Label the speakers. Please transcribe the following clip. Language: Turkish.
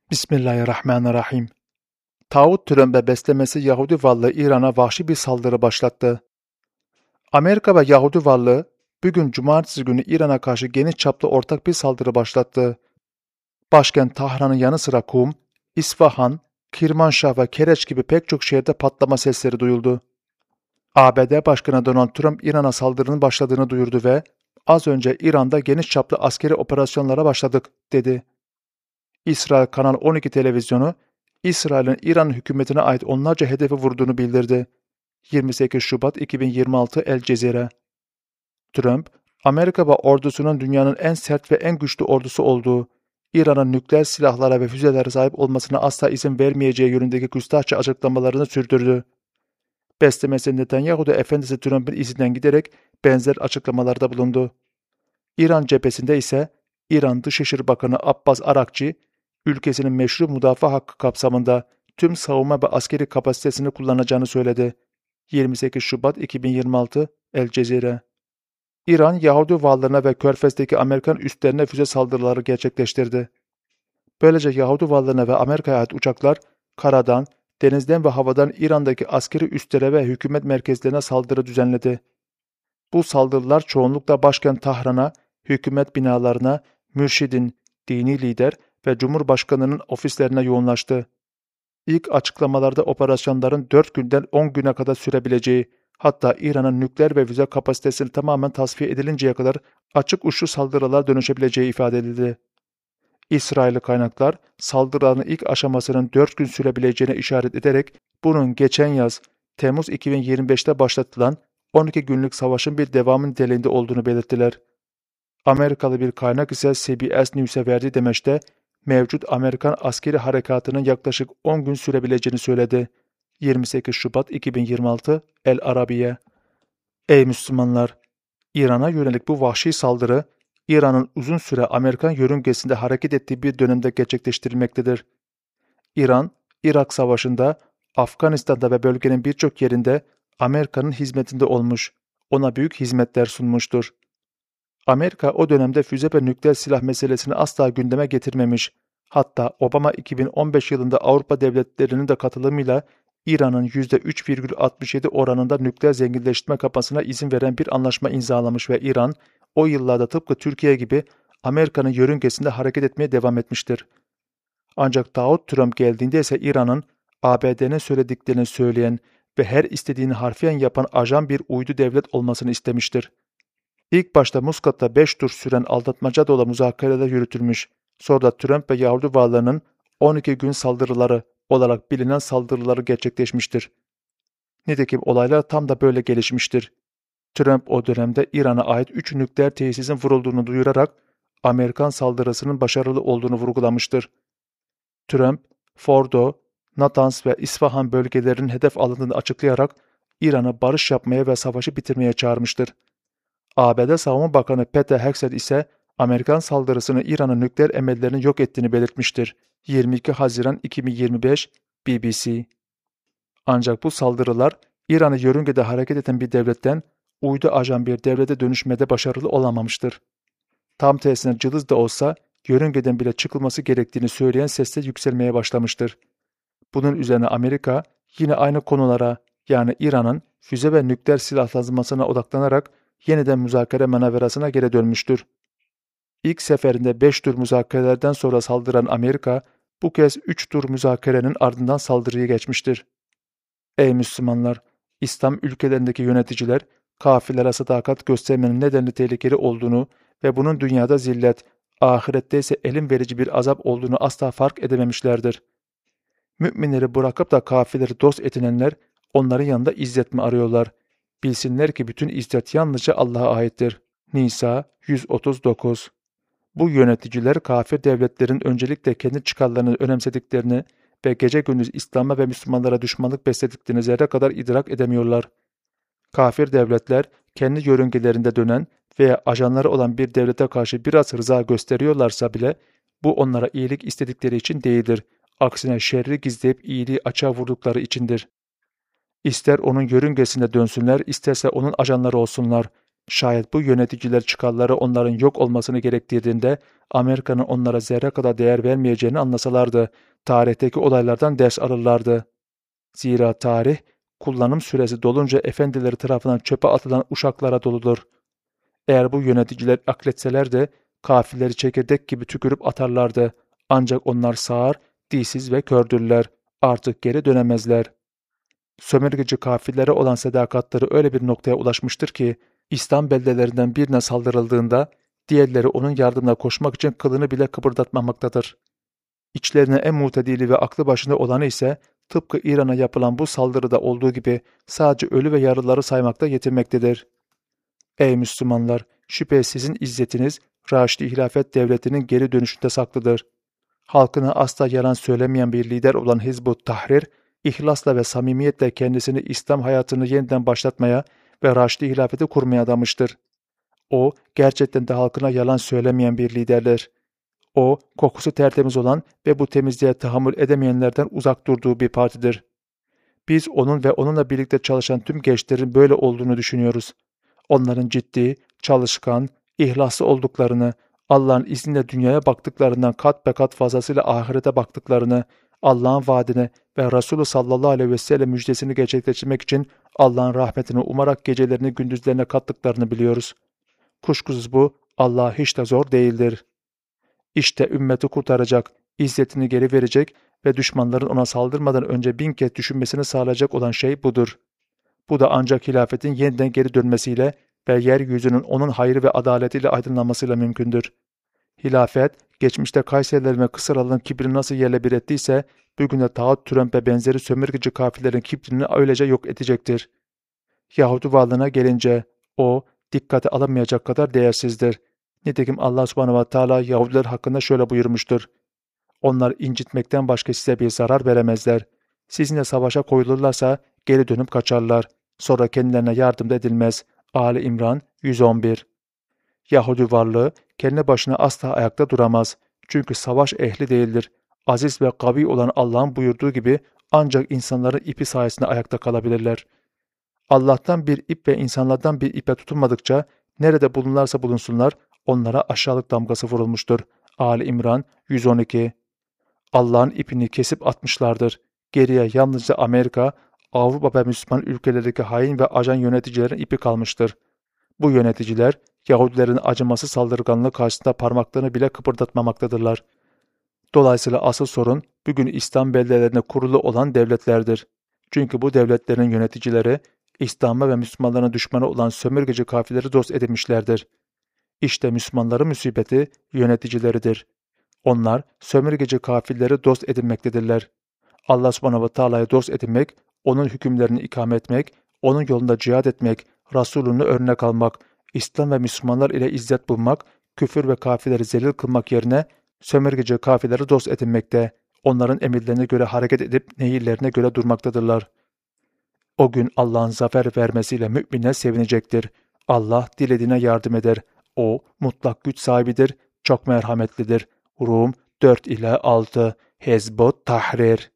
Speaker 1: Bismillahirrahmanirrahim. Tağut türünde beslemesi Yahudi varlığı İran'a vahşi bir saldırı başlattı. Amerika ve Yahudi varlığı bugün Cumartesi günü İran'a karşı geniş çaplı ortak bir saldırı başlattı. Başkent Tahran'ın yanı sıra Kum, İsfahan, Kirmanşah ve Kereç gibi pek çok şehirde patlama sesleri duyuldu. ABD Başkanı Donald Trump İran'a saldırının başladığını duyurdu ve "Az önce İran'da geniş çaplı askeri operasyonlara başladık," dedi. İsrail Kanal 12 televizyonu, İsrail'in İran hükümetine ait onlarca hedefi vurduğunu bildirdi. 28 Şubat 2026 El Cezire. Trump, Amerika ve ordusunun dünyanın en sert ve en güçlü ordusu olduğu, İran'ın nükleer silahlara ve füzelere sahip olmasına asla izin vermeyeceği yönündeki küstahça açıklamalarını sürdürdü. Beslemesi Netanyahu da efendisi Trump'ın izinden giderek benzer açıklamalarda bulundu. İran cephesinde ise İran Dışişleri Bakanı Abbas Arakçi, ülkesinin meşru müdafaa hakkı kapsamında tüm savunma ve askeri kapasitesini kullanacağını söyledi. 28 Şubat 2026 El Cezire. İran, Yahudi varlığına ve Körfez'deki Amerikan üslerine füze saldırıları gerçekleştirdi. Böylece Yahudi varlığına ve Amerika'ya ait uçaklar, karadan, denizden ve havadan İran'daki askeri üslere ve hükümet merkezlerine saldırı düzenledi. Bu saldırılar çoğunlukla başkent Tahran'a, hükümet binalarına, mürşidin, dini lider ve Cumhurbaşkanı'nın ofislerine yoğunlaştı. İlk açıklamalarda operasyonların 4 günden 10 güne kadar sürebileceği, hatta İran'ın nükleer ve füze kapasitesini tamamen tasfiye edilinceye kadar açık uçlu saldırılar dönüşebileceği ifade edildi. İsrailli kaynaklar saldırıların ilk aşamasının 4 gün sürebileceğine işaret ederek bunun geçen yaz Temmuz 2025'te başlatılan 12 günlük savaşın bir devamı niteliğinde olduğunu belirttiler. Amerikalı bir kaynak ise CBS News'e verdiği demeçte mevcut Amerikan askeri harekatının yaklaşık 10 gün sürebileceğini söyledi. 28 Şubat 2026 El Arabiye. Ey Müslümanlar! İran'a yönelik bu vahşi saldırı, İran'ın uzun süre Amerikan yörüngesinde hareket ettiği bir dönemde gerçekleştirilmektedir. İran, Irak Savaşı'nda, Afganistan'da ve bölgenin birçok yerinde Amerika'nın hizmetinde olmuş, ona büyük hizmetler sunmuştur. Amerika o dönemde füze ve nükleer silah meselesini asla gündeme getirmemiş, hatta Obama 2015 yılında Avrupa devletlerinin de katılımıyla İran'ın %3,67 oranında nükleer zenginleştirme kapasitesine izin veren bir anlaşma imzalamış ve İran, o yıllarda tıpkı Türkiye gibi Amerika'nın yörüngesinde hareket etmeye devam etmiştir. Ancak Davut Trump geldiğinde ise İran'ın ABD'nin söylediklerini söyleyen ve her istediğini harfiyen yapan ajan bir uydu devlet olmasını istemiştir. İlk başta Muskat'ta 5 tur süren aldatmaca dolu müzakereler yürütülmüş, sonra da Trump ve Yahudi varlığının 12 gün saldırıları olarak bilinen saldırıları gerçekleşmiştir. Nitekim olaylar tam da böyle gelişmiştir. Trump o dönemde İran'a ait 3 nükleer tesisin vurulduğunu duyurarak Amerikan saldırısının başarılı olduğunu vurgulamıştır. Trump, Fordo, Natanz ve İsfahan bölgelerinin hedef alındığını açıklayarak İran'ı barış yapmaya ve savaşı bitirmeye çağırmıştır. ABD Savunma Bakanı Pete Hegseth ise Amerikan saldırısını İran'ın nükleer emellerini yok ettiğini belirtmiştir. 22 Haziran 2025 BBC. Ancak bu saldırılar İran'ı yörüngede hareket eden bir devletten uydu ajan bir devlete dönüşmede başarılı olamamıştır. Tam tersine cılız da olsa yörüngeden bile çıkılması gerektiğini söyleyen sesler yükselmeye başlamıştır. Bunun üzerine Amerika yine aynı konulara, yani İran'ın füze ve nükleer silahlanmasına odaklanarak yeniden müzakere manaverasına geri dönmüştür. İlk seferinde 5 tur müzakerelerden sonra saldıran Amerika, bu kez 3 tur müzakerenin ardından saldırıya geçmiştir. Ey Müslümanlar! İslam ülkelerindeki yöneticiler, kafirlere sadakat göstermenin nedenli tehlikeli olduğunu ve bunun dünyada zillet, ahirette ise elim verici bir azap olduğunu asla fark edememişlerdir. Müminleri bırakıp da kafirleri dost edinenler, onların yanında izzet mi arıyorlar? Bilsinler ki bütün izzet yalnızca Allah'a aittir. Nisa 139. Bu yöneticiler kafir devletlerin öncelikle kendi çıkarlarını önemsediklerini ve gece gündüz İslam'a ve Müslümanlara düşmanlık beslediklerini zerre kadar idrak edemiyorlar. Kafir devletler kendi yörüngelerinde dönen veya ajanları olan bir devlete karşı biraz rıza gösteriyorlarsa bile bu onlara iyilik istedikleri için değildir. Aksine şerri gizleyip iyiliği açığa vurdukları içindir. İster onun yörüngesinde dönsünler, isterse onun ajanları olsunlar. Şayet bu yöneticiler çıkarları onların yok olmasını gerektirdiğinde Amerika'nın onlara zerre kadar değer vermeyeceğini anlasalardı, tarihteki olaylardan ders alırlardı. Zira tarih, kullanım süresi dolunca efendileri tarafından çöpe atılan uşaklara doludur. Eğer bu yöneticiler akletseler de kafirleri çekirdek gibi tükürüp atarlardı. Ancak onlar sağır, dilsiz ve kördürler. Artık geri dönemezler. Sömürgeci kafirlere olan sadakatleri öyle bir noktaya ulaşmıştır ki, İslam beldelerinden birine saldırıldığında, diğerleri onun yardımına koşmak için kılını bile kıpırdatmamaktadır. İçlerine en mutedili ve aklı başında olanı ise, tıpkı İran'a yapılan bu saldırıda olduğu gibi sadece ölü ve yaralıları saymakta yetinmektedir. Ey Müslümanlar! Şüphesiz sizin izzetiniz, Raşidi Hilafet Devleti'nin geri dönüşünde saklıdır. Halkına asla yalan söylemeyen bir lider olan Hizb-ut Tahrir, ihlasla ve samimiyetle kendisini İslam hayatını yeniden başlatmaya ve Raşidi Hilafeti kurmaya adamıştır. O, gerçekten de halkına yalan söylemeyen bir liderdir. O, kokusu tertemiz olan ve bu temizliğe tahammül edemeyenlerden uzak durduğu bir partidir. Biz onun ve onunla birlikte çalışan tüm gençlerin böyle olduğunu düşünüyoruz. Onların ciddi, çalışkan, ihlaslı olduklarını, Allah'ın izniyle dünyaya baktıklarından kat be kat fazlasıyla ahirete baktıklarını, Allah'ın vaadine ve Resulü sallallahu aleyhi ve sellem müjdesini gerçekleştirmek için Allah'ın rahmetini umarak gecelerini gündüzlerine kattıklarını biliyoruz. Kuşkusuz bu Allah'a hiç de zor değildir. İşte ümmeti kurtaracak, izzetini geri verecek ve düşmanların ona saldırmadan önce 1000 kez düşünmesini sağlayacak olan şey budur. Bu da ancak hilafetin yeniden geri dönmesiyle ve yeryüzünün onun hayrı ve adaletiyle aydınlanmasıyla mümkündür. Hilafet, geçmişte Kayserilerin ve Kısralı'nın kibrini nasıl yerle bir ettiyse, bugün de Tağut Türen ve benzeri sömürgeci kafirlerin kibrini öylece yok edecektir. Yahudi varlığına gelince, o, dikkate alınmayacak kadar değersizdir. Nitekim Allah subhanehu ve teala Yahudiler hakkında şöyle buyurmuştur. Onlar incitmekten başka size bir zarar veremezler. Sizinle savaşa koyulurlarsa geri dönüp kaçarlar. Sonra kendilerine yardım da edilmez. Ali İmran 111. Yahudi varlığı kendi başına asla ayakta duramaz. Çünkü savaş ehli değildir. Aziz ve kavi olan Allah'ın buyurduğu gibi ancak insanların ipi sayesinde ayakta kalabilirler. Allah'tan bir ip ve insanlardan bir ipe tutunmadıkça nerede bulunurlarsa bulunsunlar onlara aşağılık damgası vurulmuştur. Ali İmran 112. Allah'ın ipini kesip atmışlardır. Geriye yalnızca Amerika, Avrupa ve Müslüman ülkelerdeki hain ve ajan yöneticilerin ipi kalmıştır. Bu yöneticiler, Yahudilerin acımasız saldırganlığı karşısında parmaklarını bile kıpırdatmamaktadırlar. Dolayısıyla asıl sorun bugün İslam beldelerinde kurulu olan devletlerdir. Çünkü bu devletlerin yöneticileri, İslam'a ve Müslümanların düşmanı olan sömürgeci kafirleri dost edinmişlerdir. İşte Müslümanların musibeti yöneticileridir. Onlar sömürgeci kafirleri dost edinmektedirler. Allah subhanahu ve teala'yı dost edinmek, onun hükümlerini ikame etmek, onun yolunda cihad etmek, Resulünü örnek almak, İslam ve Müslümanlar ile izzet bulmak, küfür ve kafirleri zelil kılmak yerine sömürgeci kafirleri dost edinmekte, onların emirlerine göre hareket edip nehirlerine göre durmaktadırlar. O gün Allah'ın zafer vermesiyle müminler sevinecektir. Allah dilediğine yardım eder. O mutlak güç sahibidir, çok merhametlidir. Rum 4-6 Hizb-ut Tahrir